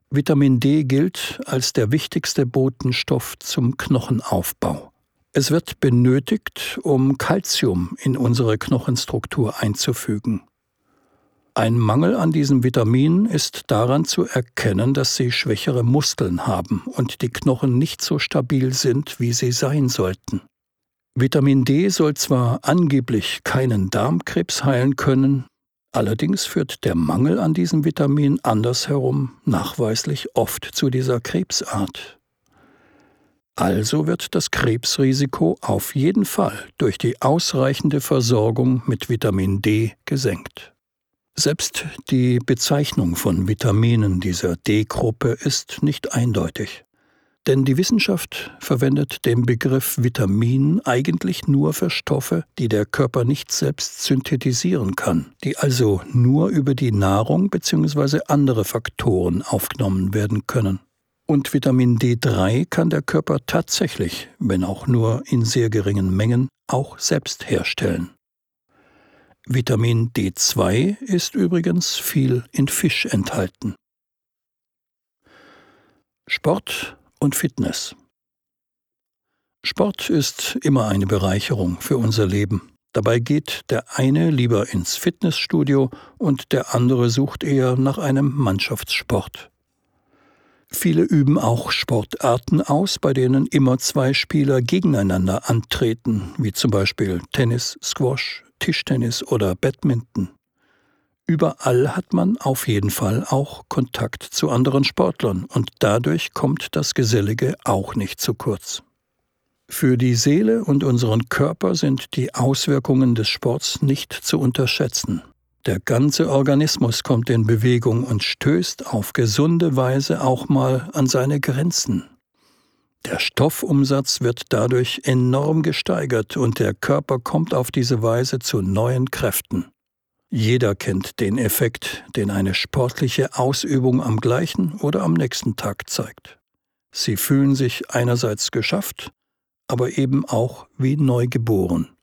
Vitamin D gilt als der wichtigste Botenstoff zum Knochenaufbau. Es wird benötigt, um Calcium in unsere Knochenstruktur einzufügen. Ein Mangel an diesem Vitamin ist daran zu erkennen, dass sie schwächere Muskeln haben und die Knochen nicht so stabil sind, wie sie sein sollten. Vitamin D soll zwar angeblich keinen Darmkrebs heilen können, allerdings führt der Mangel an diesem Vitamin andersherum nachweislich oft zu dieser Krebsart. Also wird das Krebsrisiko auf jeden Fall durch die ausreichende Versorgung mit Vitamin D gesenkt. Selbst die Bezeichnung von Vitaminen dieser D-Gruppe ist nicht eindeutig. Denn die Wissenschaft verwendet den Begriff Vitamin eigentlich nur für Stoffe, die der Körper nicht selbst synthetisieren kann, die also nur über die Nahrung bzw. andere Faktoren aufgenommen werden können. Und Vitamin D3 kann der Körper tatsächlich, wenn auch nur in sehr geringen Mengen, auch selbst herstellen. Vitamin D2 ist übrigens viel in Fisch enthalten. Sport und Fitness. Sport ist immer eine Bereicherung für unser Leben. Dabei geht der eine lieber ins Fitnessstudio und der andere sucht eher nach einem Mannschaftssport. Viele üben auch Sportarten aus, bei denen immer zwei Spieler gegeneinander antreten, wie zum Beispiel Tennis, Squash, Tischtennis oder Badminton. Überall hat man auf jeden Fall auch Kontakt zu anderen Sportlern und dadurch kommt das Gesellige auch nicht zu kurz. Für die Seele und unseren Körper sind die Auswirkungen des Sports nicht zu unterschätzen. Der ganze Organismus kommt in Bewegung und stößt auf gesunde Weise auch mal an seine Grenzen. Der Stoffumsatz wird dadurch enorm gesteigert und der Körper kommt auf diese Weise zu neuen Kräften. Jeder kennt den Effekt, den eine sportliche Ausübung am gleichen oder am nächsten Tag zeigt. Sie fühlen sich einerseits geschafft, aber eben auch wie neugeboren.